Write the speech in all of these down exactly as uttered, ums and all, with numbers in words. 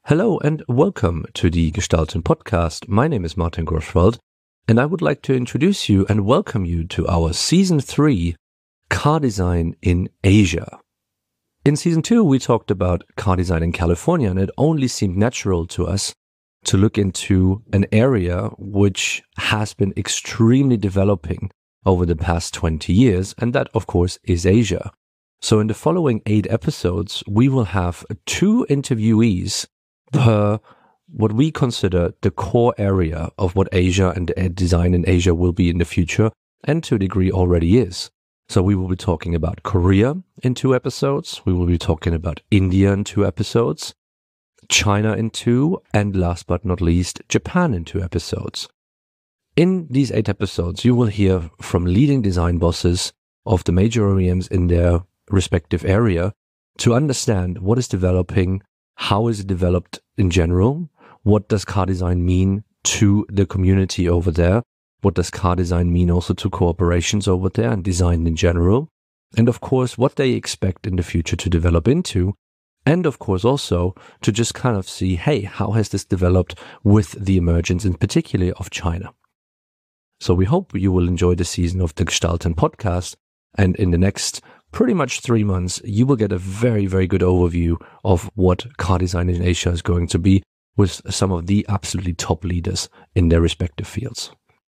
Hello and welcome to the Gestalten podcast. My name is Martin Groschwald, and I would like to introduce you and welcome you to our Season three Car Design in Asia. In Season two, we talked about car design in California, and it only seemed natural to us to look into an area which has been extremely developing over the past twenty years, and that, of course, is Asia. So in the following eight episodes, we will have two interviewees per what we consider the core area of what Asia and design in Asia will be in the future, and to a degree already is. So we will be talking about Korea in two episodes, we will be talking about India in two episodes, China in two, and last but not least, Japan in two episodes. In these eight episodes, you will hear from leading design bosses of the major O E Ms in their respective area to understand what is developing. How is it developed in general? What does car design mean to the community over there? What does car design mean also to corporations over there and design in general? And of course, what they expect in the future to develop into. And of course, also to just kind of see, hey, how has this developed with the emergence in particular of China? So we hope you will enjoy the season of the Gestalten podcast. And in the next pretty much three months, you will get a very, very good overview of what car design in Asia is going to be with some of the absolutely top leaders in their respective fields.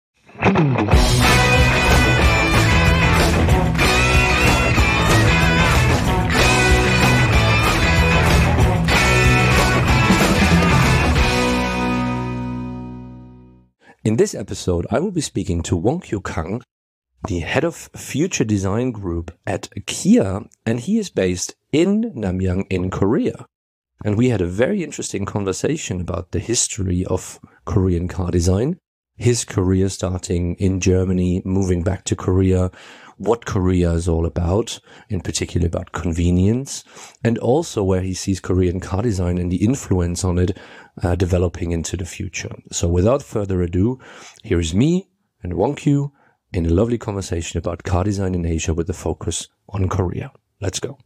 In this episode, I will be speaking to Won-Kyu Kang, the head of future design group at Kia, and he is based in Namyang in Korea. And we had a very interesting conversation about the history of Korean car design, his career starting in Germany, moving back to Korea, what Korea is all about, in particular about convenience, and also where he sees Korean car design and the influence on it uh, developing into the future. So without further ado, here is me and Won-Kyu in a lovely conversation about car design in Asia with a focus on Korea. Let's go.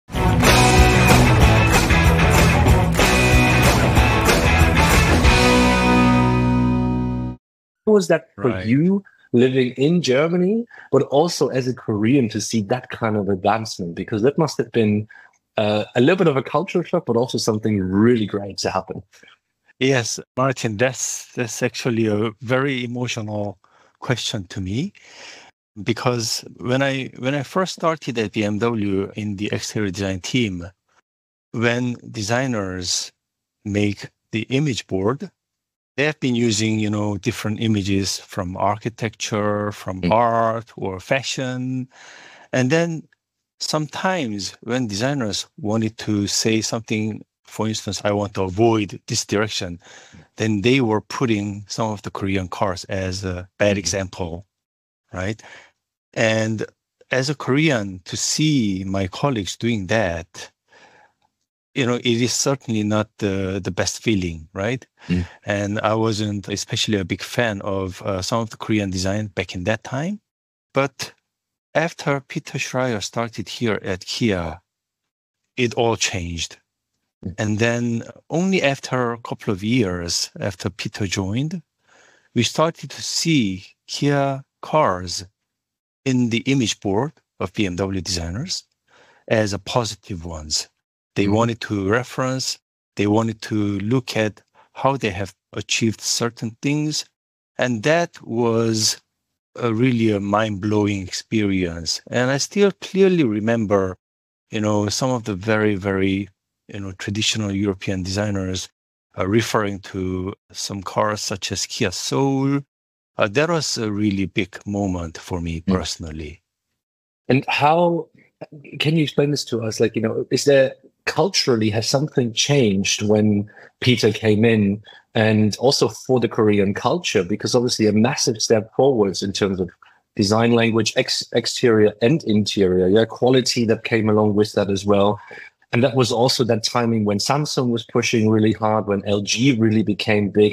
How was that for Right. you living in Germany, but also as a Korean to see that kind of advancement? Because that must have been uh, a little bit of a culture shock, but also something really great to happen. Yes, Martin, that's that's actually a very emotional question to me, because when I when I first started at B M W in the exterior design team, when designers make the image board, they have been using, you know, different images from architecture, from Mm. art or fashion. And then sometimes when designers wanted to say something, for instance, I want to avoid this direction, then they were putting some of the Korean cars as a bad Mhm. example, right? And as a Korean, to see my colleagues doing that, you know, it is certainly not the, the best feeling, right? Mm. And I wasn't especially a big fan of uh, some of the Korean design back in that time. But after Peter Schreier started here at Kia, it all changed. Mm. And then only after a couple of years after Peter joined, we started to see Kia cars in the image board of B M W designers as a positive ones. They Mhm. wanted to reference, they wanted to look at how they have achieved certain things. And that was a really a mind-blowing experience. And I still clearly remember, you know, some of the very, very, you know, traditional European designers uh, referring to some cars such as Kia Soul. Uh, that was a really big moment for me Mm. personally. And how can you explain this to us? Like, you know, is there culturally, has something changed when Peter came in, and also for the Korean culture? Because obviously a massive step forwards in terms of design language, ex- exterior and interior, yeah, quality that came along with that as well. And that was also that timing when Samsung was pushing really hard, when L G really became big.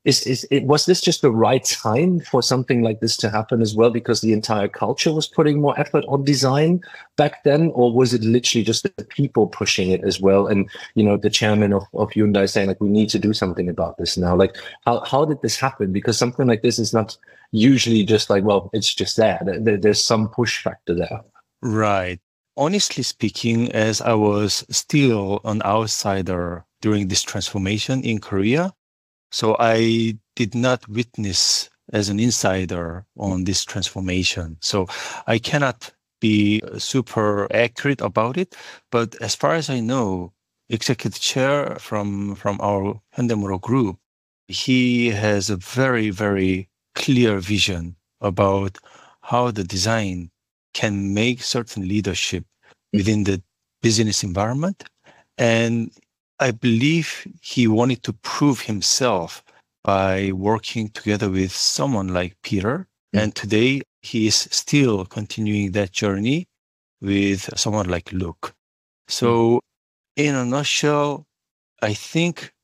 Is is it was this just the right time for something like this to happen as well, because the entire culture was putting more effort on design back then, or was it literally just the people pushing it as well? And you know, the chairman of, of Hyundai saying like, we need to do something about this now. Like, how how did this happen? Because something like this is not usually just like, well, it's just there. there there's some push factor there. Right. Honestly speaking, as I was still an outsider during this transformation in Korea, so I did not witness as an insider on this transformation. So I cannot be super accurate about it. But as far as I know, executive chair from, from our Hyundai Motor Group, he has a very, very clear vision about how the design can make certain leadership within the business environment. And I believe he wanted to prove himself by working together with someone like Peter. Mm. And today he is still continuing that journey with someone like Luke. So mm. in a nutshell, I think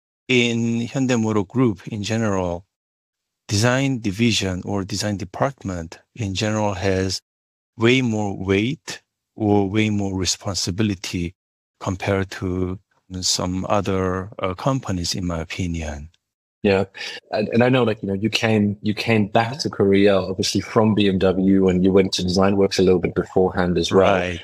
in Hyundai Motor Group in general, design division or design department in general has way more weight or way more responsibility compared to some other uh, companies, in my opinion. Yeah, and, and I know, like, you know, you came you came back to Korea, obviously from B M W, and you went to DesignWorks a little bit beforehand as well. Right.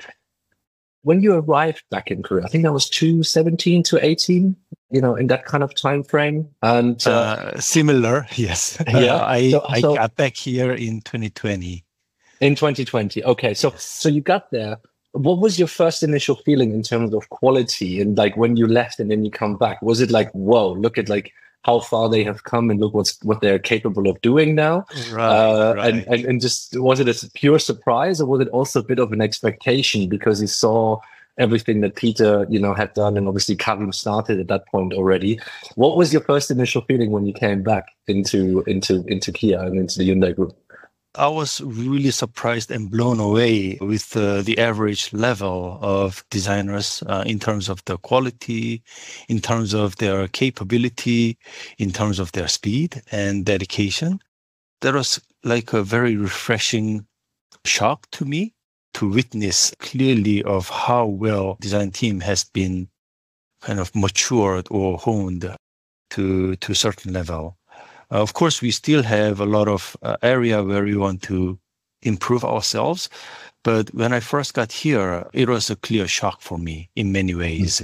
When you arrived back in Korea, I think that was two seventeen to eighteen, you know, in that kind of time frame. And uh, uh, similar, yes. Yeah, uh, I so, I so, got back here in twenty twenty. In twenty twenty, okay. So yes. so you got there. What was your first initial feeling in terms of quality, and like when you left and then you come back? Was it like, whoa, look at like how far they have come and look what's what they're capable of doing now? Right, uh, right. And, and and just, was it a pure surprise, or was it also a bit of an expectation because you saw everything that Peter, you know, had done, and obviously Karim started at that point already? What was your first initial feeling when you came back into into into Kia and into the Hyundai Group? I was really surprised and blown away with uh, the average level of designers uh, in terms of the quality, in terms of their capability, in terms of their speed and dedication. That was like a very refreshing shock to me to witness clearly of how well design team has been kind of matured or honed to, to a certain level. Uh, of course, we still have a lot of uh, area where we want to improve ourselves. But when I first got here, it was a clear shock for me in many ways.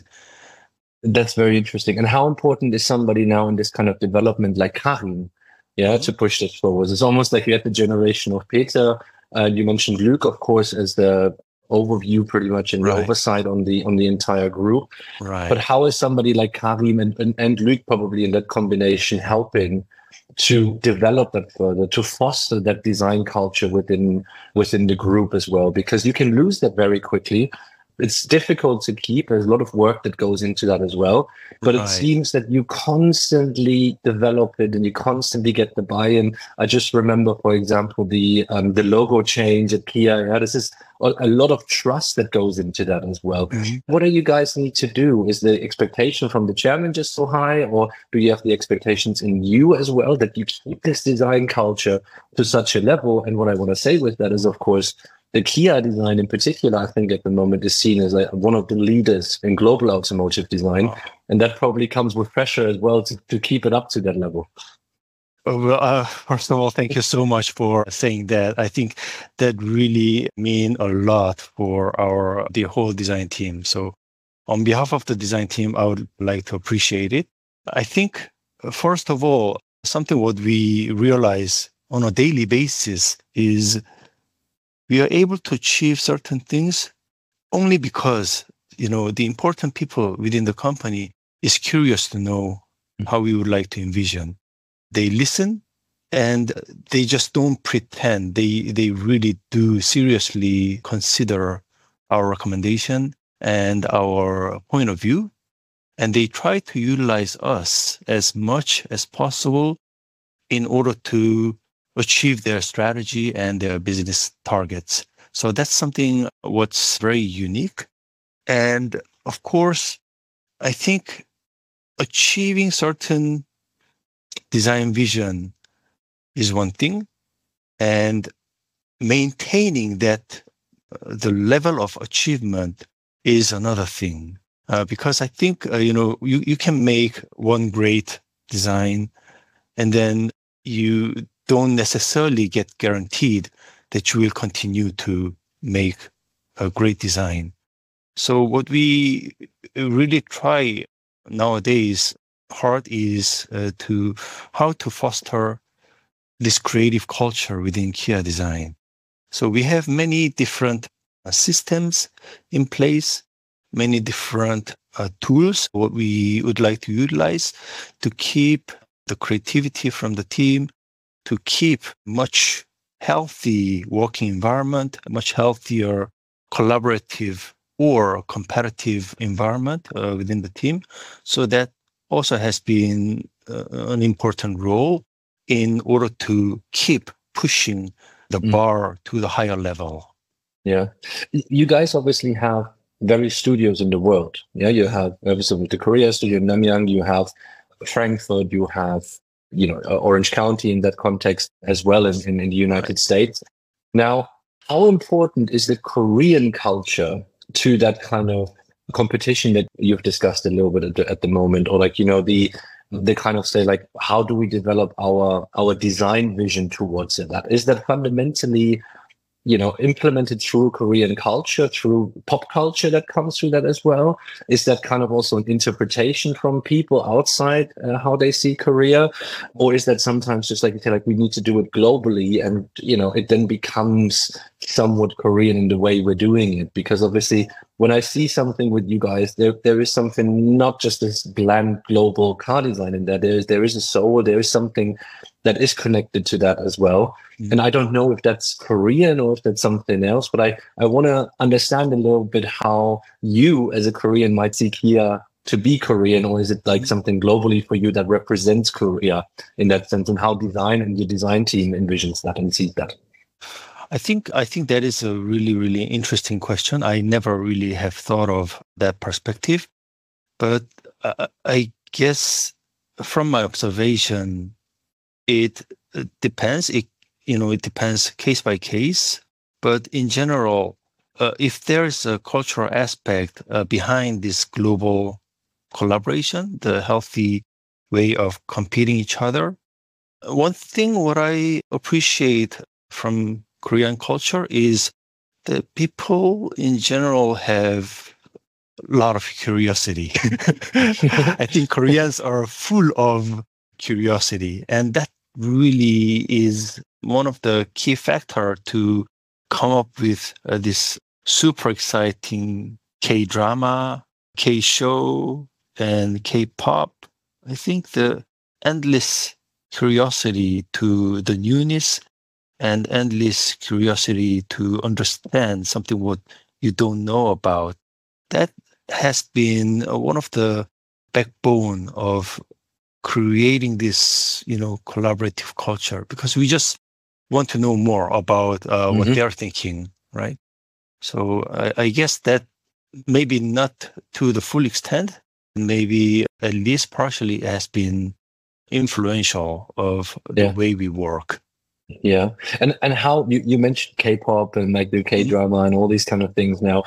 That's very interesting. And how important is somebody now in this kind of development like Karim, yeah, mm-hmm. to push this forward? It's almost like you had the generation of Peter. Uh, you mentioned Luke, of course, as the overview pretty much and right. the oversight on the on the entire group. Right. But how is somebody like Karim and, and, and Luke probably in that combination helping to develop that further, to foster that design culture within within the group as well? Because you can lose that very quickly. It's difficult to keep. There's a lot of work that goes into that as well. But right. it seems that you constantly develop it and you constantly get the buy-in. I just remember, for example, the um, the logo change at Kia. Yeah, this is a, a lot of trust that goes into that as well. Mm-hmm. What do you guys need to do? Is the expectation from the chairman just so high, or do you have the expectations in you as well that you keep this design culture to such a level? And what I want to say with that is, of course, the Kia design in particular, I think at the moment is seen as like one of the leaders in global automotive design. Oh. And that probably comes with pressure as well to, to keep it up to that level. Well, uh, first of all, thank you so much for saying that. I think that really means a lot for our the whole design team. So on behalf of the design team, I would like to appreciate it. I think, first of all, something what we realize on a daily basis is we are able to achieve certain things only because, you know, the important people within the company is curious to know how we would like to envision. They listen and they just don't pretend. They they really do seriously consider our recommendation and our point of view. And they try to utilize us as much as possible in order to achieve their strategy and their business targets. So that's something what's very unique. And of course, I think achieving certain design vision is one thing, and maintaining that uh, the level of achievement is another thing. Uh, because I think, uh, you know, you, you can make one great design and then you don't necessarily get guaranteed that you will continue to make a great design. So what we really try nowadays hard is uh, to how to foster this creative culture within Kia Design. So we have many different uh, systems in place, many different uh, tools, what we would like to utilize to keep the creativity from the team, to keep much healthy working environment, a much healthier collaborative or competitive environment uh, within the team. So that also has been uh, an important role in order to keep pushing the Mm. bar to the higher level. Yeah. You guys obviously have various studios in the world. Yeah. You have obviously the Korea studio in Namyang, you have Frankfurt, you have, you know, Orange County in that context as well in, in, in the United Right. States. Now, how important is the Korean culture to that kind of competition that you've discussed a little bit at the, at the moment, or like, you know, the the kind of say like, how do we develop our our design vision towards it? That is that fundamentally, you know, implemented through Korean culture, through pop culture that comes through that as well? Is that kind of also an interpretation from people outside uh, how they see Korea? Or is that sometimes just like you say, like we need to do it globally and, you know, it then becomes somewhat Korean in the way we're doing it? Because obviously when I see something with you guys, there there is something, not just this bland global car design in there. There is, there is a soul, there is something that is connected to that as well. And I don't know if that's Korean or if that's something else, but I, I want to understand a little bit how you as a Korean might see Kia to be Korean, or is it like something globally for you that represents Korea in that sense, and how design and your design team envisions that and sees that? I think I think that is a really, really interesting question. I never really have thought of that perspective, but uh, I guess from my observation, it uh, depends. It you know it depends case by case. But in general, uh, if there is a cultural aspect uh, behind this global collaboration, the healthy way of competing each other, one thing what I appreciate from Korean culture is that people in general have a lot of curiosity. I think Koreans are full of curiosity, and that really is one of the key factor to come up with uh, this super exciting K-drama, K-show, and K-pop. I think the endless curiosity to the newness and endless curiosity to understand something what you don't know about, that has been one of the backbone of creating this, you know, collaborative culture, because we just want to know more about uh, mm-hmm. what they're thinking, right? So I, I guess that maybe not to the full extent, maybe at least partially has been influential of the Yeah. way we work. Yeah. And and how you, you mentioned K-pop and like the K-drama mm-hmm. and all these kind of things. Now,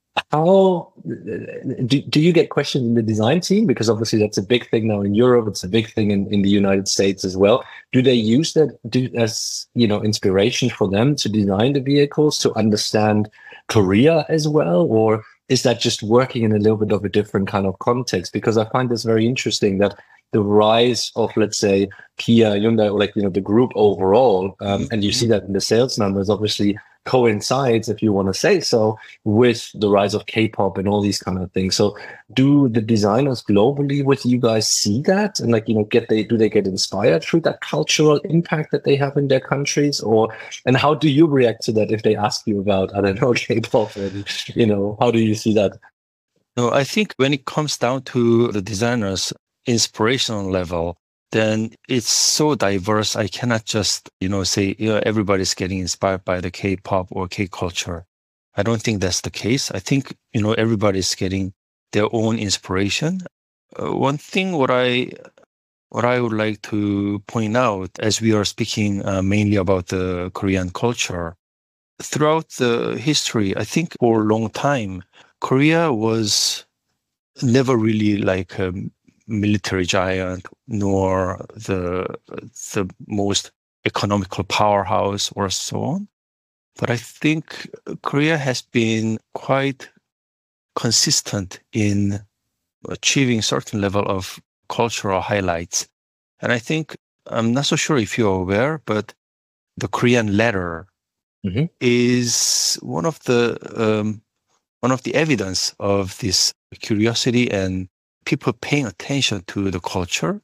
how do, do you get questions in the design team? Because obviously that's a big thing now in Europe. It's a big thing in, in the United States as well. Do they use that do, as, you know, inspiration for them to design the vehicles, to understand Korea as well? Or is that just working in a little bit of a different kind of context? Because I find this very interesting that the rise of, let's say, Kia, Hyundai, or like, you know, the group overall, um, mm-hmm. and you see that in the sales numbers, obviously coincides, if you want to say so, with the rise of K-pop and all these kind of things. So do the designers globally with you guys see that? And like, you know, get they do they get inspired through that cultural impact that they have in their countries? Or, and how do you react to that if they ask you about, I don't know, K-pop, and, you know, how do you see that? No, I think when it comes down to the designers' inspirational level, then it's so diverse. I cannot just, you know, say, you know, everybody's getting inspired by the K-pop or K-culture. I don't think that's the case. I think, you know, everybody's getting their own inspiration. Uh, one thing what I what I would like to point out, as we are speaking uh, mainly about the Korean culture, throughout the history, I think for a long time, Korea was never really like a military giant, nor the the most economical powerhouse or so on. But I think Korea has been quite consistent in achieving certain level of cultural highlights. And I think, I'm not so sure if you're aware, but the Korean letter mm-hmm. is one of the um, one of the evidence of this curiosity and people paying attention to the culture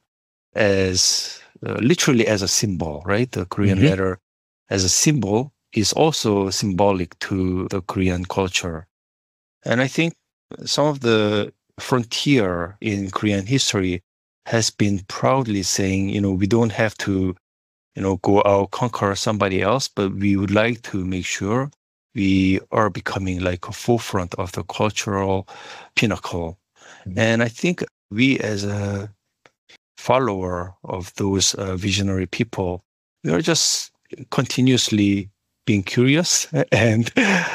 as uh, literally as a symbol, right? The Korean mm-hmm. letter as a symbol is also symbolic to the Korean culture. And I think some of the frontier in Korean history has been proudly saying, you know, we don't have to, you know, go out, conquer somebody else, but we would like to make sure we are becoming like a forefront of the cultural pinnacle. Mm-hmm. And I think we as a follower of those uh, visionary people, we are just continuously being curious, and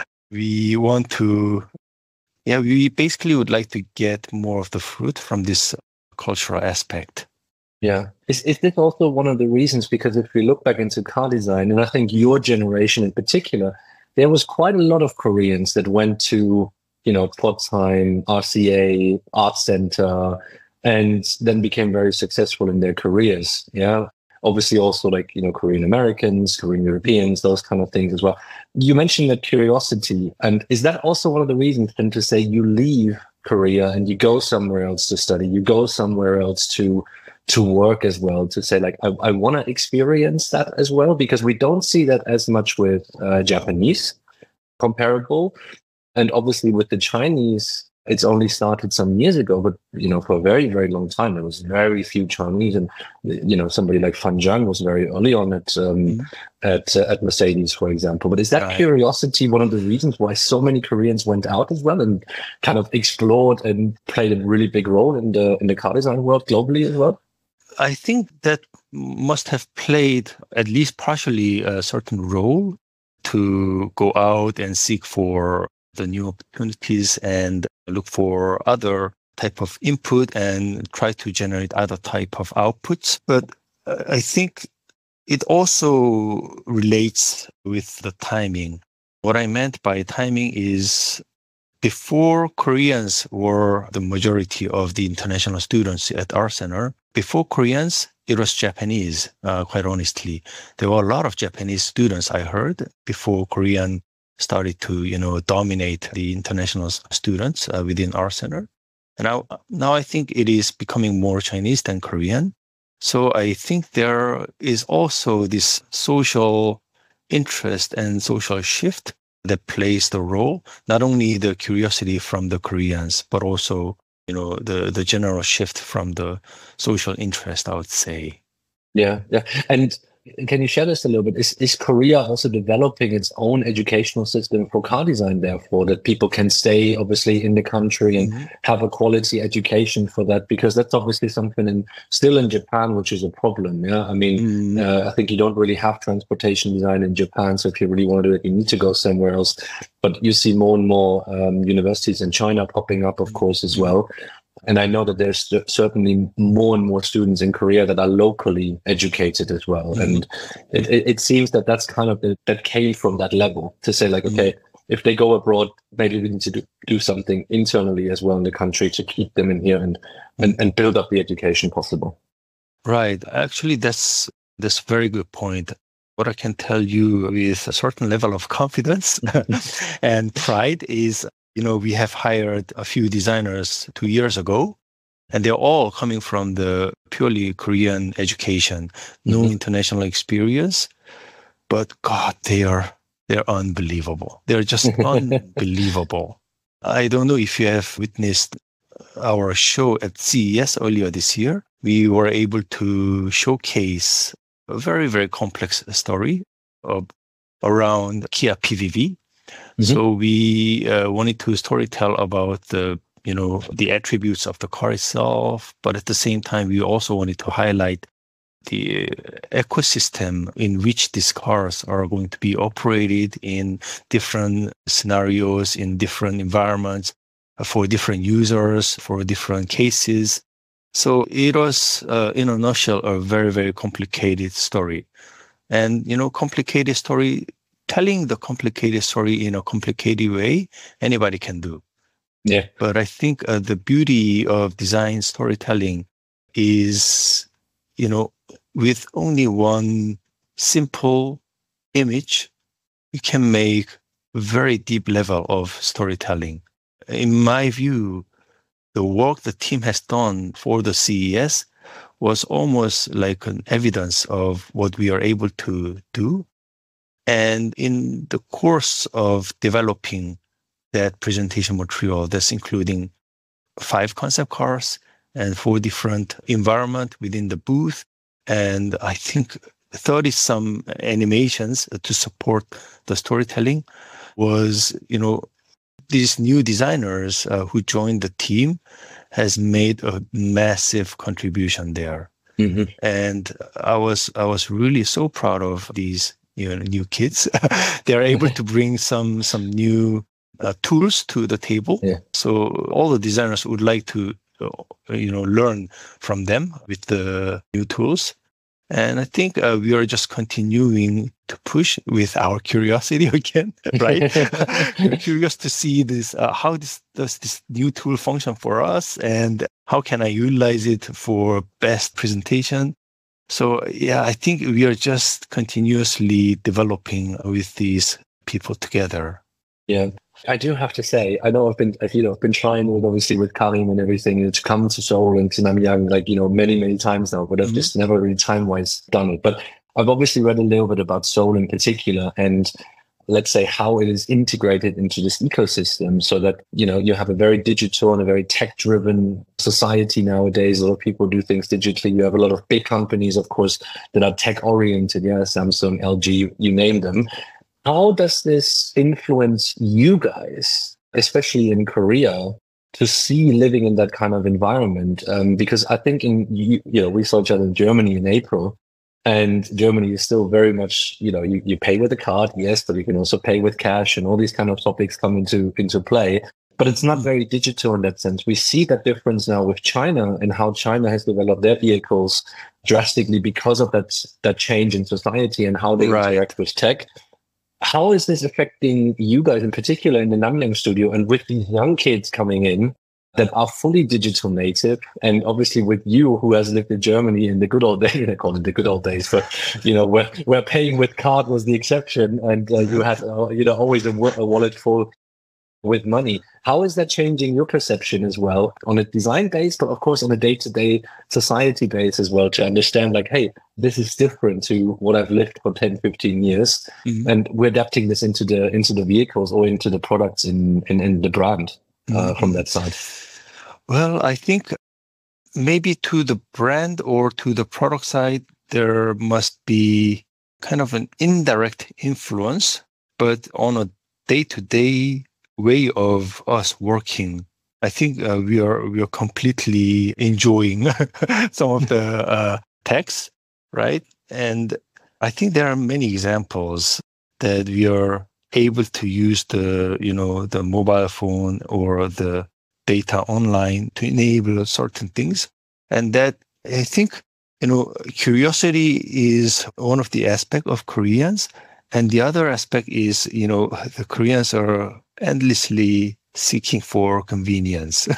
we want to, yeah, we basically would like to get more of the fruit from this cultural aspect. Yeah. Is, is this also one of the reasons? Because if we look back into car design, and I think your generation in particular, there was quite a lot of Koreans that went to, you know, Pforzheim, R C A, Art Center, and then became very successful in their careers. Yeah. Obviously also like, you know, Korean Americans, Korean Europeans, those kind of things as well. You mentioned that curiosity. And is that also one of the reasons then to say you leave Korea and you go somewhere else to study, you go somewhere else to to work as well, to say like, I, I want to experience that as well, because we don't see that as much with uh, Japanese comparable. And obviously with the Chinese, it's only started some years ago, but, you know, for a very, very long time, there was very few Chinese. And, you know, somebody like Fan Zhang was very early on at um, mm-hmm. at, uh, at Mercedes, for example. But is that right. curiosity one of the reasons why so many Koreans went out as well and kind of explored and played a really big role in the in the car design world globally as well? I think that must have played at least partially a certain role to go out and seek for the new opportunities and look for other type of input and try to generate other type of outputs. But I think it also relates with the timing. What I meant by timing is before Koreans were the majority of the international students at our center, before Koreans, it was Japanese, uh, quite honestly. There were a lot of Japanese students, I heard, before Korean started to, you know, dominate the international students uh, within our center. And now, now I think it is becoming more Chinese than Korean. So I think there is also this social interest and social shift that plays the role, not only the curiosity from the Koreans, but also, you know, the, the general shift from the social interest, I would say. Yeah, yeah. And can you share this a little bit? Is, is Korea also developing its own educational system for car design, therefore, that people can stay, obviously, in the country and mm-hmm. have a quality education for that? Because that's obviously something in, still in Japan, which is a problem. Yeah, I mean, mm-hmm. uh, I think you don't really have transportation design in Japan. So if you really want to do it, you need to go somewhere else. But you see more and more um, universities in China popping up, of course, as well. And I know that there's certainly more and more students in Korea that are locally educated as well. Mm-hmm. And it, it, it seems that that's kind of the, that came from that level to say like, okay, mm-hmm. if they go abroad, maybe we need to do, do something internally as well in the country to keep them in here and, and, and build up the education possible. Right. Actually, that's, that's a very good point. What I can tell you with a certain level of confidence and pride is, you know, we have hired a few designers two years ago, and they're all coming from the purely Korean education, no mm-hmm. international experience. But God, they are they're unbelievable. They're just unbelievable. I don't know if you have witnessed our show at C E S earlier this year. We were able to showcase a very, very complex story of, around Kia P V V. Mm-hmm. So we uh, wanted to storytell about the you know, the attributes of the car itself. But at the same time, we also wanted to highlight the ecosystem in which these cars are going to be operated in different scenarios, in different environments, for different users, for different cases. So it was, uh, in a nutshell, a very, very complicated story. And, you know, complicated story, telling the complicated story in a complicated way, anybody can do. Yeah. But I think uh, the beauty of design storytelling is, you know, with only one simple image, you can make a very deep level of storytelling. In my view, the work the team has done for the C E S was almost like an evidence of what we are able to do. And in the course of developing that presentation material, that's including five concept cars and four different environments within the booth, and I think thirty some animations to support the storytelling, was, you know, these new designers uh, who joined the team has made a massive contribution there. Mm-hmm. And I was I was really so proud of these, you know, new kids. They're able to bring some some new uh, tools to the table. Yeah. So all the designers would like to, uh, you know, learn from them with the new tools. And I think uh, we are just continuing to push with our curiosity again, right? We're curious to see this, uh, how this does this new tool function for us, and how can I utilize it for best presentation. So yeah, I think we are just continuously developing with these people together. Yeah. I do have to say, I know I've been, you know, I've been trying with, obviously, with Karim and everything to come to Seoul and to Namyang, like, you know, many, many times now, but I've mm-hmm. just never really time-wise done it. But I've obviously read a little bit about Seoul in particular, and let's say how it is integrated into this ecosystem, so that, you know, you have a very digital and a very tech-driven society nowadays. A lot of people do things digitally. You have a lot of big companies, of course, that are tech-oriented. Yeah, Samsung, L G, you name them. How does this influence you guys, especially in Korea, to see living in that kind of environment? Um, because I think in, you, you know, we saw each other in Germany in April, and Germany is still very much, you know, you, you pay with a card, yes, but you can also pay with cash, and all these kind of topics come into, into play. But it's not very digital in that sense. We see that difference now with China and how China has developed their vehicles drastically because of that, that change in society and how they right. interact with tech. How is this affecting you guys in particular in the Namyang studio, and with these young kids coming in that are fully digital native? And obviously with you, who has lived in Germany in the good old days, I call it the good old days, but, you know, where, where paying with card was the exception, and uh, you had, uh, you know, always a, a wallet full with money. How is that changing your perception as well on a design base, but of course on a day-to-day society base as well, to understand like, hey, this is different to what I've lived for ten, fifteen years. Mm-hmm. And we're adapting this into the into the vehicles or into the products in, in, in the brand uh, mm-hmm. from that side? Well, I think maybe to the brand or to the product side, there must be kind of an indirect influence, but on a day-to-day way of us working, I think uh, we are we are completely enjoying some of the uh, techs, right? And I think there are many examples that we are able to use the, you know, the mobile phone or the data online to enable certain things. And that, I think, you know, curiosity is one of the aspects of Koreans. And the other aspect is, you know, the Koreans are endlessly seeking for convenience.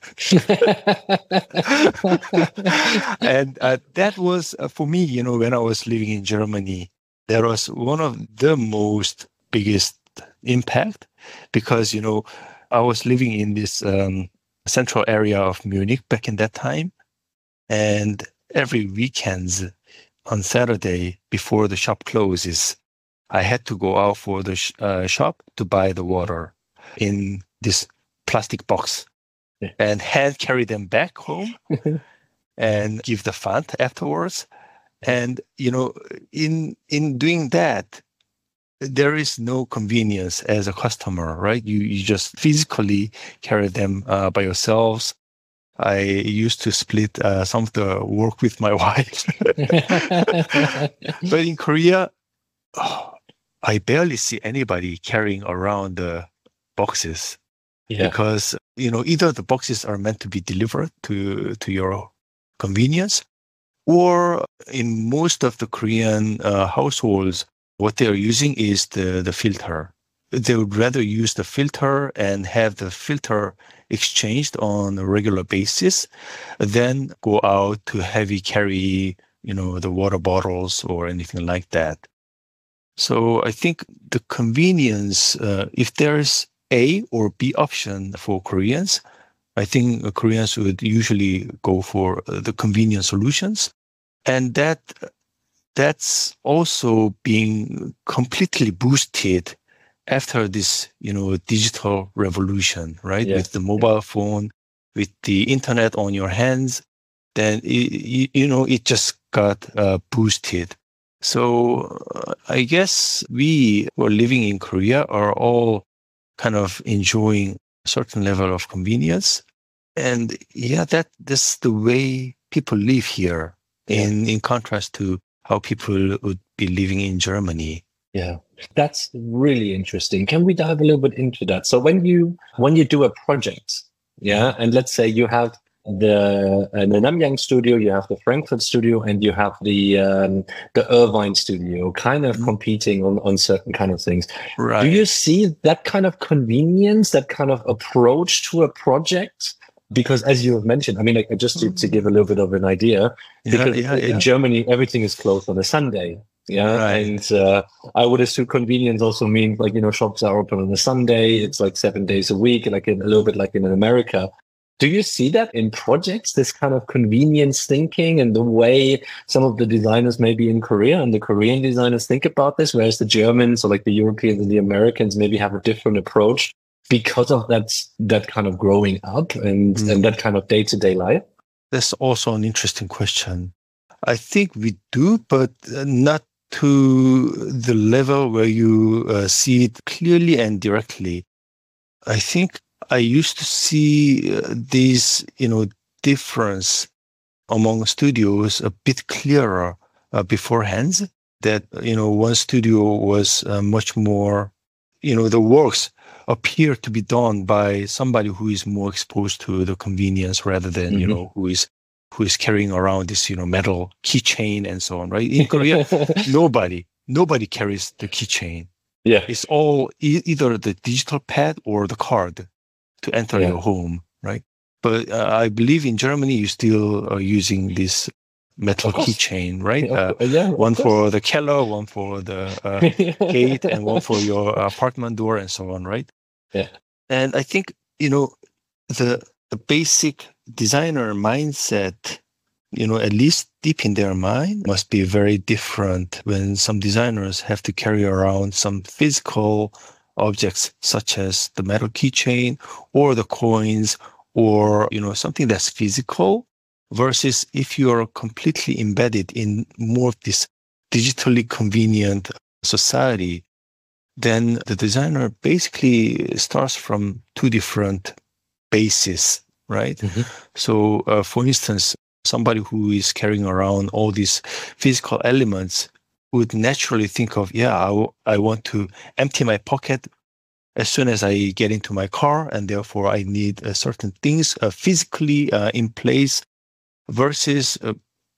And uh, that was, uh, for me, you know, when I was living in Germany, that was one of the most biggest impact, because, you know, I was living in this um, central area of Munich back in that time. And every weekends on Saturday before the shop closes, I had to go out for the sh- uh, shop to buy the water in this plastic box, yeah. and hand carry them back home and give the fund afterwards. And, you know, in in doing that, there is no convenience as a customer, right? You you just physically carry them uh, by yourselves. I used to split uh, some of the work with my wife. But in Korea, oh, I barely see anybody carrying around the boxes Yeah. because, you know, either the boxes are meant to be delivered to, to your convenience, or in most of the Korean uh, households, what they are using is the, the filter. They would rather use the filter and have the filter exchanged on a regular basis than go out to heavy carry, you know, the water bottles or anything like that. So I think the convenience, uh, if there's A or B option for Koreans, I think uh, Koreans would usually go for uh, the convenient solutions. And that that's also being completely boosted after this, you know, digital revolution, right? Yeah. With the mobile phone, with the internet on your hands, then, it, you know, it just got uh, boosted. So uh, I guess we who are living in Korea are all kind of enjoying a certain level of convenience. And yeah, that that's the way people live here, Yeah. in, in contrast to how people would be living in Germany. Yeah, that's really interesting. Can we dive a little bit into that? So when you when you do a project, yeah, and let's say you have the uh, the Namyang studio, you have the Frankfurt studio, and you have the um, the Irvine studio, kind of Mhm. competing on on certain kind of things. Right. Do you see that kind of convenience, that kind of approach to a project? Because as you have mentioned, I mean, like, just to, to give a little bit of an idea, Yeah, because yeah, in yeah. Germany everything is closed on a Sunday. Yeah, Right. and uh, I would assume convenience also means, like, you know, shops are open on a Sunday. It's like seven days a week, like in, a little bit like in America. Do you see that in projects, this kind of convenience thinking and the way some of the designers maybe in Korea and the Korean designers think about this, whereas the Germans or like the Europeans and the Americans maybe have a different approach because of that, that kind of growing up and, Mm. and that kind of day-to-day life? That's also an interesting question. I think we do, but uh, not to the level where you uh, see it clearly and directly. I think I used to see uh, these, you know, difference among studios a bit clearer uh, beforehand. That, you know, one studio was uh, much more, you know, the works appear to be done by somebody who is more exposed to the convenience rather than, you Mhm. know, who is who is carrying around this, you know, metal keychain and so on, right? In Korea, nobody, nobody carries the keychain. Yeah. It's all e- either the digital pad or the card to enter Yeah. your home, right? But uh, I believe in Germany, you still are using this metal Of course. keychain, right? Yeah, Uh, of cou- yeah, of one course. for the Keller, one for the uh, gate, and one for your apartment door, and so on, right? Yeah. And I think, you know, the the basic designer mindset, you know, at least deep in their mind, must be very different when some designers have to carry around some physical objects such as the metal keychain or the coins, or, you know, something that's physical, versus if you're completely embedded in more of this digitally convenient society, then the designer basically starts from two different bases, right? Mhm. So, uh, for instance, somebody who is carrying around all these physical elements would naturally think of, yeah, I, w- I want to empty my pocket as soon as I get into my car, and therefore I need uh, certain things uh, physically uh, in place, versus uh,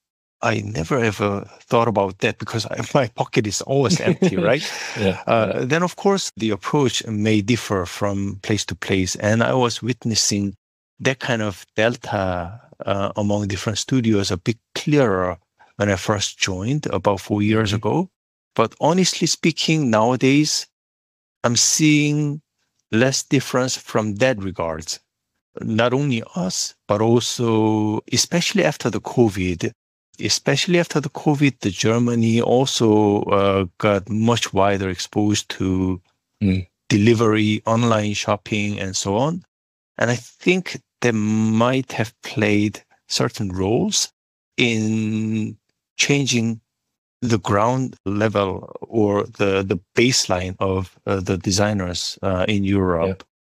I never ever thought about that because I, my pocket is always empty, right? Yeah. Uh, yeah. Then, of course, the approach may differ from place to place. And I was witnessing that kind of delta uh, among different studios a bit clearer when I first joined about four years Mhm. ago. But honestly speaking, nowadays, I'm seeing less difference from that regards. Not only us, but also, especially after the COVID, especially after the COVID, the Germany also uh, got much wider exposed to Mm. delivery, online shopping, and so on. And I think they might have played certain roles in changing the ground level or the, the baseline of uh, the designers uh, in Europe. Yeah.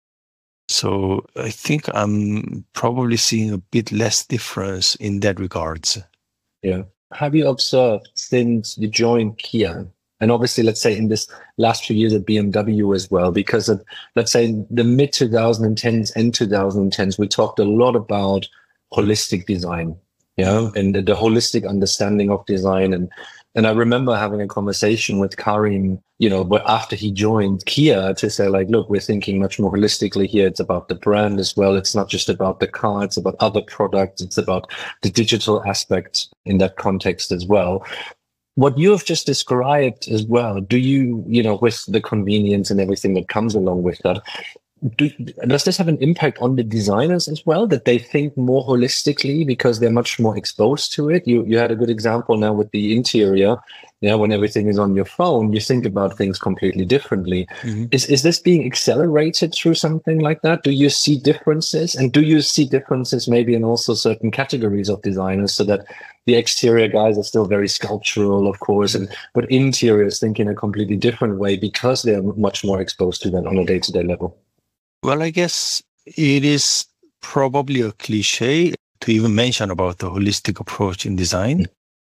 So I think I'm probably seeing a bit less difference in that regards. Yeah. Have you observed since you joined Kia, and obviously, let's say in this last few years at B M W as well, because of, let's say, the mid twenty tens and twenty tens, we talked a lot about holistic design, yeah, and the, the holistic understanding of design. And and I remember having a conversation with Karim, you know, but after he joined Kia, to say like, look, we're thinking much more holistically here. It's about the brand as well. It's not just about the car. It's about other products. It's about the digital aspect in that context as well. What you have just described as well, do you, you know, with the convenience and everything that comes along with that, do, does this have an impact on the designers as well, that they think more holistically because they're much more exposed to it? You you had a good example now with the interior. Yeah, when everything is on your phone, you think about things completely differently. Mm-hmm. Is is this being accelerated through something like that? Do you see differences? And do you see differences maybe in also certain categories of designers, so that the exterior guys are still very sculptural, of course, and but interiors think in a completely different way because they're much more exposed to that on a day-to-day level? Well, I guess it is probably a cliche to even mention about the holistic approach in design.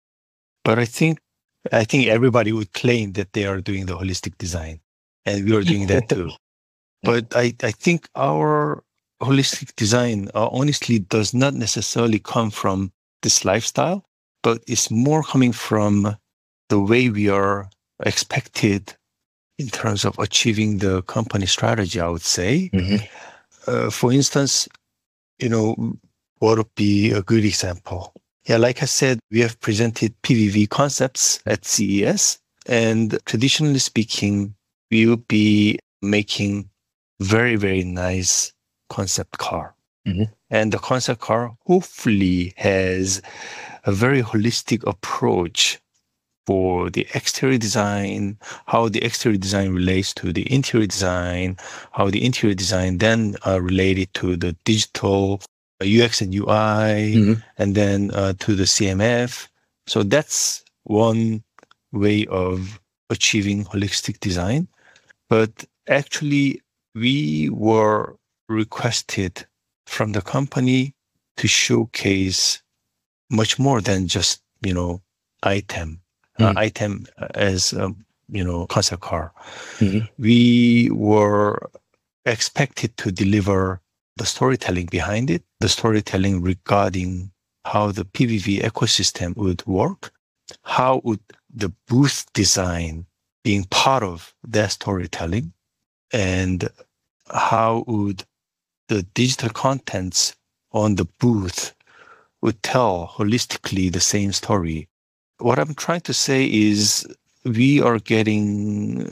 But I think I think everybody would claim that they are doing the holistic design, and we are doing that too. But I, I think our holistic design uh, honestly does not necessarily come from this lifestyle, but it's more coming from the way we are expected in terms of achieving the company strategy, I would say. Mm-hmm. Uh, for instance, you know, what would be a good example? Yeah, like I said, we have presented P V V concepts at C E S, and traditionally speaking, we would be making very, very nice concept car. Mm-hmm. And the concept car hopefully has a very holistic approach for the exterior design, how the exterior design relates to the interior design, how the interior design then uh, related to the digital U X and U I, mm-hmm. and then uh, to the C M F. So that's one way of achieving holistic design. But actually, we were requested from the company to showcase much more than just, you know, item. Uh, mm. item as, um, you know, concept car. Mm-hmm. We were expected to deliver the storytelling behind it, the storytelling regarding how the P V V ecosystem would work, how would the booth design being part of that storytelling, and how would the digital contents on the booth would tell holistically the same story. What I'm trying to say is we are getting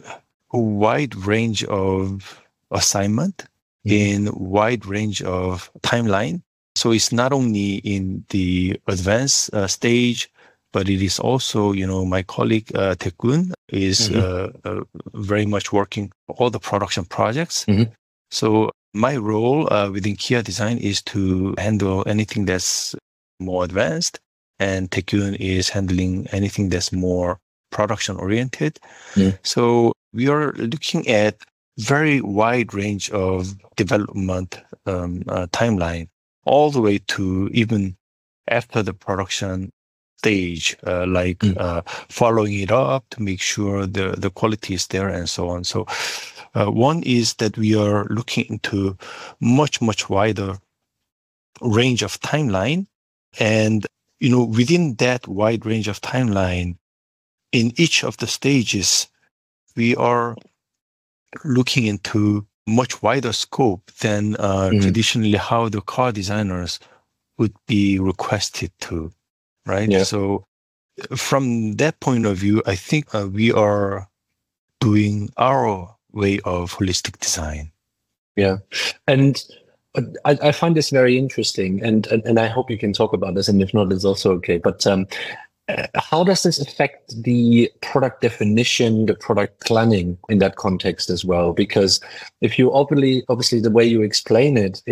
a wide range of assignment mm-hmm. in wide range of timeline. So it's not only in the advanced uh, stage, but it is also, you know, my colleague uh, Taekun is mm-hmm. uh, uh, very much working all the production projects. Mm-hmm. So my role uh, within Kia Design is to handle anything that's more advanced, and Taekun is handling anything that's more production oriented. Mm. So we are looking at very wide range of development um, uh, timeline, all the way to even after the production stage, uh, like mm. uh, following it up to make sure the, the quality is there and so on. So uh, one is that we are looking into much, much wider range of timeline. And you know, within that wide range of timeline, in each of the stages, we are looking into much wider scope than uh, mm-hmm. traditionally how the car designers would be requested to, right? Yeah. So from that point of view, I think uh, we are doing our way of holistic design. Yeah. And I, I find this very interesting, and, and and I hope you can talk about this, and if not, it's also okay. But um, uh, how does this affect the product definition, the product planning in that context as well? Because if you obviously, obviously, the way you explain it, if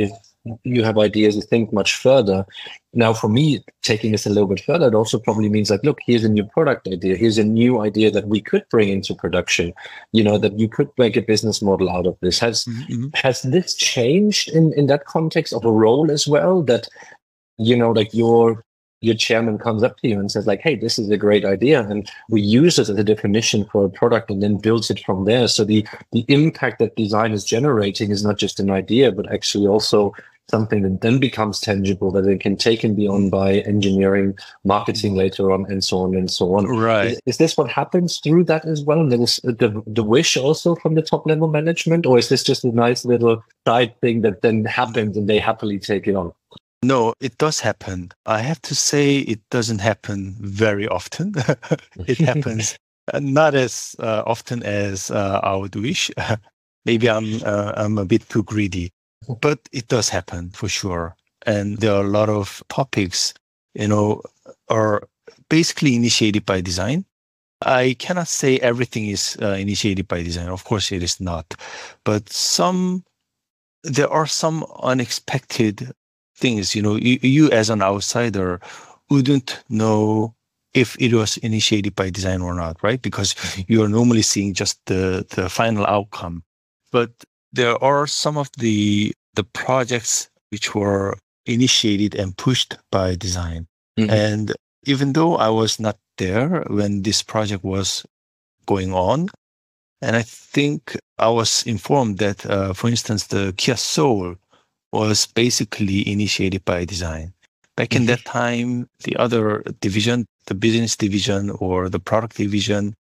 you have ideas, you think much further. Now, for me, taking this a little bit further, it also probably means like, look, here's a new product idea. Here's a new idea that we could bring into production, you know, that you could make a business model out of this. Has, mm-hmm. has this changed in, in that context of a role as well? That, you know, like your your chairman comes up to you and says like, hey, this is a great idea. And we use it as a definition for a product and then builds it from there. So the, the impact that design is generating is not just an idea, but actually also something that then becomes tangible, that it can take and beyond by engineering, marketing later on, and so on and so on. Right. Is, is this what happens through that as well? And there is the, the wish also from the top level management, or is this just a nice little side thing that then happens and they happily take it on? No, it does happen. I have to say it doesn't happen very often. It happens not as uh, often as uh, I would wish. Maybe I'm uh, I'm a bit too greedy, but it does happen for sure. And there are a lot of topics, you know, are basically initiated by design. I cannot say everything is uh, initiated by design. Of course, it is not. But some, there are some unexpected things, you know, you, you as an outsider wouldn't know if it was initiated by design or not, right? Because you are normally seeing just the, the final outcome. But there are some of the the projects which were initiated and pushed by design. Mm-hmm. And even though I was not there when this project was going on, and I think I was informed that, uh, for instance, the Kia Soul was basically initiated by design. Back mm-hmm. in that time, the other division, the business division or the product division,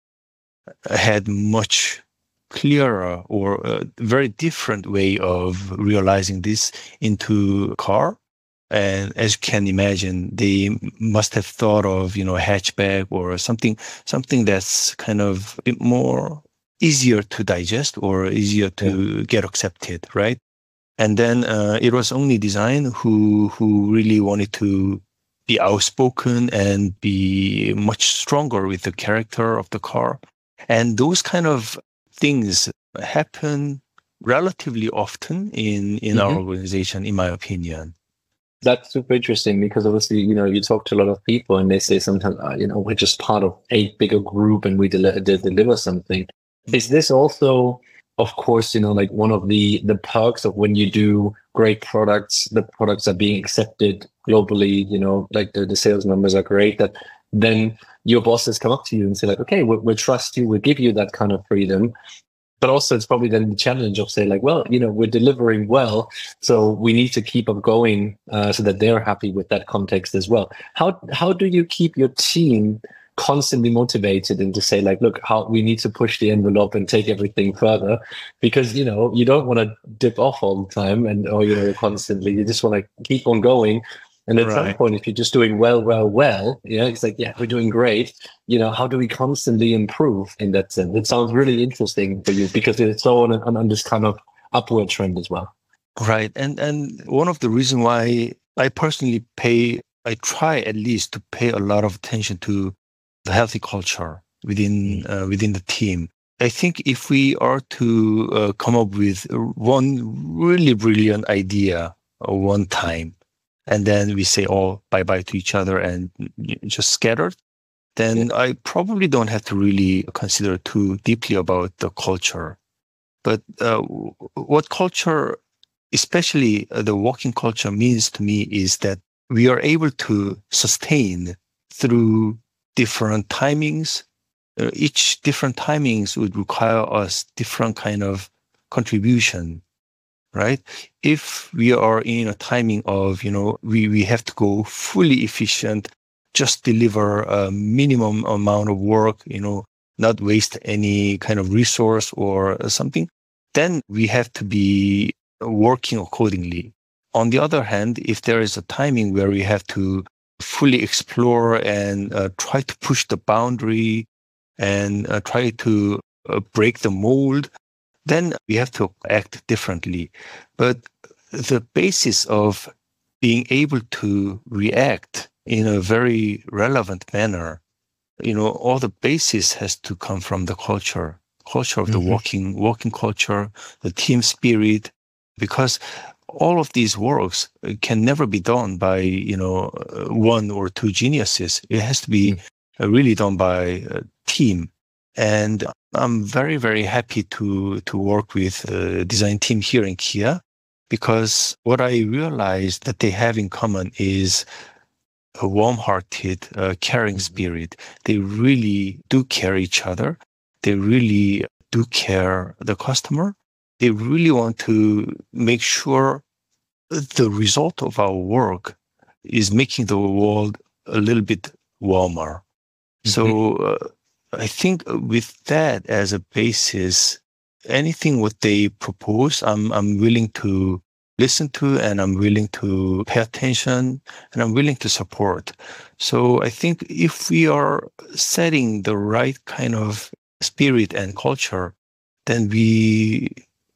had much clearer or a very different way of realizing this into a car. And as you can imagine, they must have thought of, you know, a hatchback or something, something that's kind of a bit more easier to digest or easier to yeah. get accepted, right? And then uh, it was only design who who really wanted to be outspoken and be much stronger with the character of the car. And those kind of things happen relatively often in, in mm-hmm. our organization, in my opinion. That's super interesting because obviously, you know, you talk to a lot of people and they say sometimes, oh, you know, we're just part of a bigger group and we del- de- deliver something. Mm-hmm. Is this also, of course, you know, like one of the, the perks of when you do great products, the products are being accepted globally, you know, like the, the sales numbers are great, that then your bosses come up to you and say like, okay, we'll, we'll trust you, we'll give you that kind of freedom. But also it's probably then the challenge of say like, well, you know, we're delivering well, so we need to keep on going uh, so that they're happy with that context as well. How how do you keep your team constantly motivated and to say like, look, how we need to push the envelope and take everything further? Because, you know, you don't want to dip off all the time and, or, you know, constantly, you just want to keep on going. And at right. some point, if you're just doing well, well, well, yeah, it's like, yeah, we're doing great. You know, how do we constantly improve in that sense? It sounds really interesting for you because it's so on, on, on this kind of upward trend as well. Right. And and one of the reasons why I personally pay, I try at least to pay a lot of attention to the healthy culture within uh, within the team. I think if we are to uh, come up with one really brilliant idea or one time, and then we say, oh, bye-bye to each other and just scattered, then yeah. I probably don't have to really consider too deeply about the culture. But uh, what culture, especially the working culture, means to me is that we are able to sustain through different timings. Uh, each different timings would require us different kind of contribution. Right? If we are in a timing of, you know, we, we have to go fully efficient, just deliver a minimum amount of work, you know, not waste any kind of resource or something, then we have to be working accordingly. On the other hand, if there is a timing where we have to fully explore and uh, try to push the boundary and uh, try to uh, break the mold, then we have to act differently. But the basis of being able to react in a very relevant manner, you know, all the basis has to come from the culture, culture of mm-hmm. the working, working culture, the team spirit, because all of these works can never be done by, you know, one or two geniuses. It has to be mm. really done by a team. And I'm very, very happy to, to work with the design team here in Kia, because what I realized that they have in common is a warm-hearted, uh, caring spirit. They really do care each other. They really do care the customer. They really want to make sure the result of our work is making the world a little bit warmer. Mm-hmm. So uh, I think with that as a basis, anything what they propose, I'm I'm willing to listen to, and I'm willing to pay attention, and I'm willing to support. So I think if we are setting the right kind of spirit and culture, then we,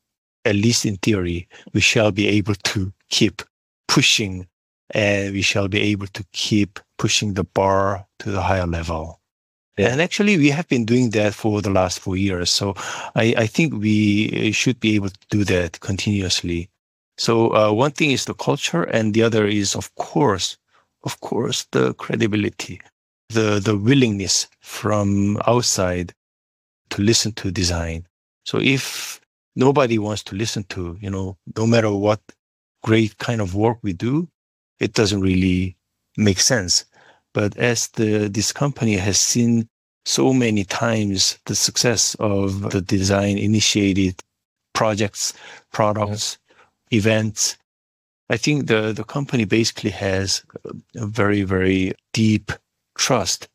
at least in theory, we shall be able to keep pushing, and we shall be able to keep pushing the bar to the higher level. Yeah. And actually, we have been doing that for the last four years. So I, I think we should be able to do that continuously. So uh, one thing is the culture, and the other is, of course, of course, the credibility, the the willingness from outside to listen to design. So if nobody wants to listen to, you know, no matter what great kind of work we do, it doesn't really make sense. But as the this company has seen so many times the success of the design initiated projects, products, yeah. events, I think the, the company basically has a very, very deep trust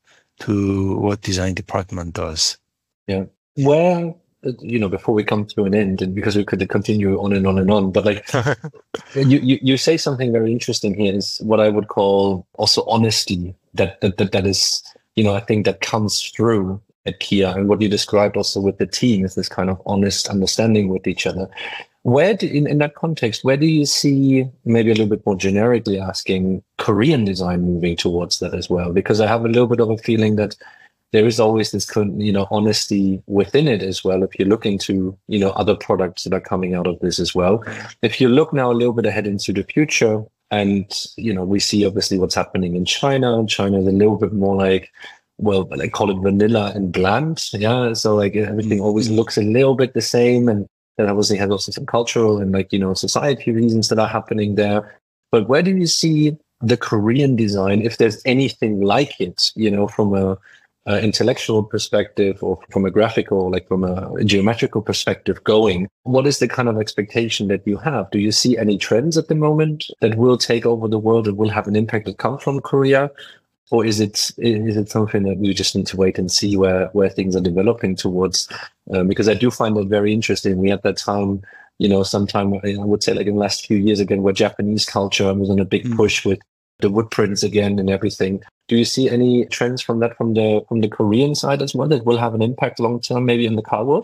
to what design department does. Yeah. Well, you know, before we come to an end, and because we could continue on and on and on, but like you, you, you say something very interesting here is what I would call also honesty. That, that that that is, you know, I think that comes through at Kia, and what you described also with the team is this kind of honest understanding with each other. Where do, in, in that context, where do you see, maybe a little bit more generically asking, Korean design moving towards that as well? Because I have a little bit of a feeling that there is always this, you know, honesty within it as well. If you look into, you know, other products that are coming out of this as well. If you look now a little bit ahead into the future, and, you know, we see obviously what's happening in China. China is a little bit more like, well, I call it vanilla and bland. Yeah. So like everything always looks a little bit the same. And that obviously has also some cultural and like, you know, society reasons that are happening there. But where do you see the Korean design, if there's anything like it, you know, from a, Uh, intellectual perspective or from a graphical, like from a geometrical perspective going? What is the kind of expectation that you have? Do you see any trends at the moment that will take over the world and will have an impact that come from Korea? Or is it is it something that we just need to wait and see where, where things are developing towards? Um, because I do find that very interesting. We had that time, you know, sometime, I would say like in the last few years again, where Japanese culture was on a big push with the wood prints again and everything. Do you see any trends from that from the from the Korean side as well that will have an impact long term, maybe in the car world?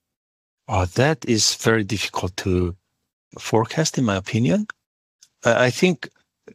Oh, that is very difficult to forecast, in my opinion. I think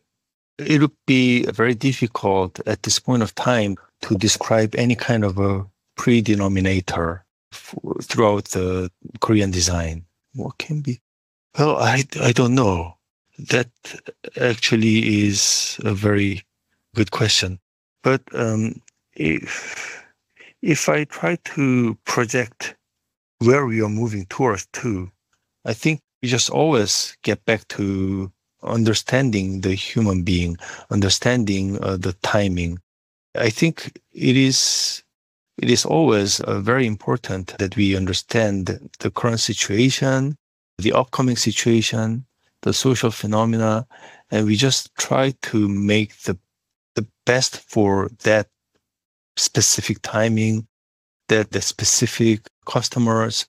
it would be very difficult at this point of time to describe any kind of a pre-denominator f- throughout the Korean design. What can be? Well, I I don't know. That actually is a very good question. But um, if, if I try to project where we are moving towards to, I think we just always get back to understanding the human being, understanding uh, the timing. I think it is it is always uh, very important that we understand the current situation, the upcoming situation, the social phenomena, and we just try to make the the best for that specific timing, that the specific customers.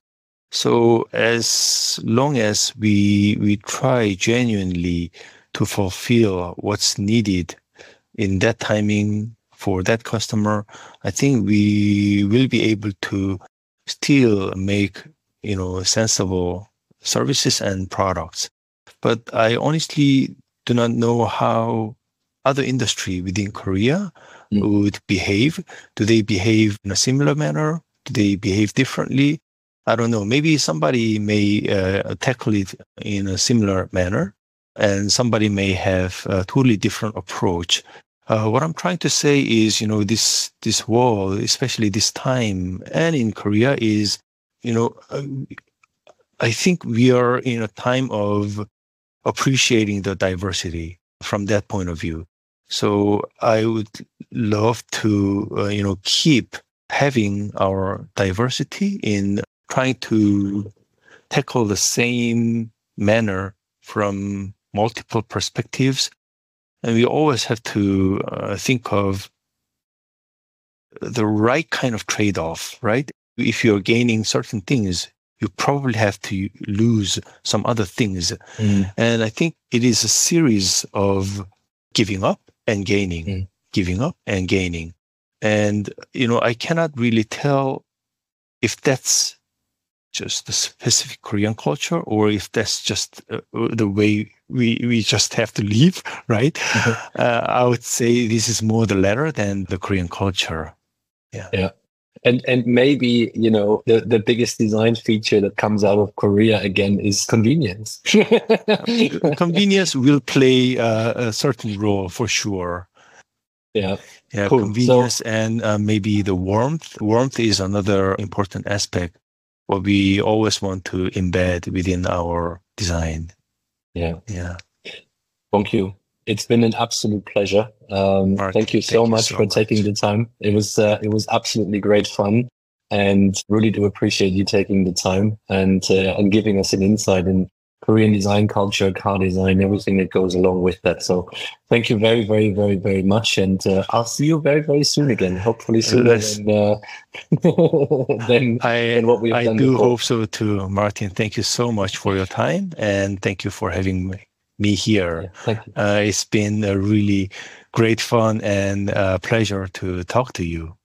So as long as we we try genuinely to fulfill what's needed in that timing for that customer, I think we will be able to still make, you know, sensible services and products. But I honestly do not know how other industry within Korea mm. would behave. Do they behave in a similar manner? Do they behave differently? I don't know. Maybe somebody may uh, tackle it in a similar manner. and somebody may have a totally different approach. Uh, what I'm trying to say is, you know, this this world, especially this time, and in Korea, is, you know, uh, I think we are in a time of appreciating the diversity from that point of view. So I would love to, uh, you know, keep having our diversity in trying to tackle the same manner from multiple perspectives. And we always have to uh, think of the right kind of trade-off, right? If you're gaining certain things, you probably have to lose some other things. Mm. And I think it is a series of giving up and gaining, mm. giving up and gaining. And, you know, I cannot really tell if that's just the specific Korean culture or if that's just uh, the way we we just have to live, right? Mm-hmm. Uh, I would say this is more the latter than the Korean culture. Yeah. Yeah. And and maybe, you know, the, the biggest design feature that comes out of Korea again is convenience. Convenience will play uh, a certain role for sure. Yeah. Yeah, cool. Convenience so, and uh, maybe the warmth. Warmth is another important aspect what we always want to embed within our design. Yeah. Yeah. Thank you. It's been an absolute pleasure. Um, Mark, thank you so thank much you so for much. taking the time. It was uh, it was absolutely great fun, and really do appreciate you taking the time and uh, and giving us an insight in Korean design culture, car design, everything that goes along with that. So thank you very, very, very, very much. And uh, I'll see you very, very soon again. Hopefully sooner than, uh, than, I, than what we've I done do before. hope so too, Martin. Thank you so much for your time. And thank you for having me. me here. Yeah, thank you. Uh, it's been a really great fun and uh, pleasure to talk to you.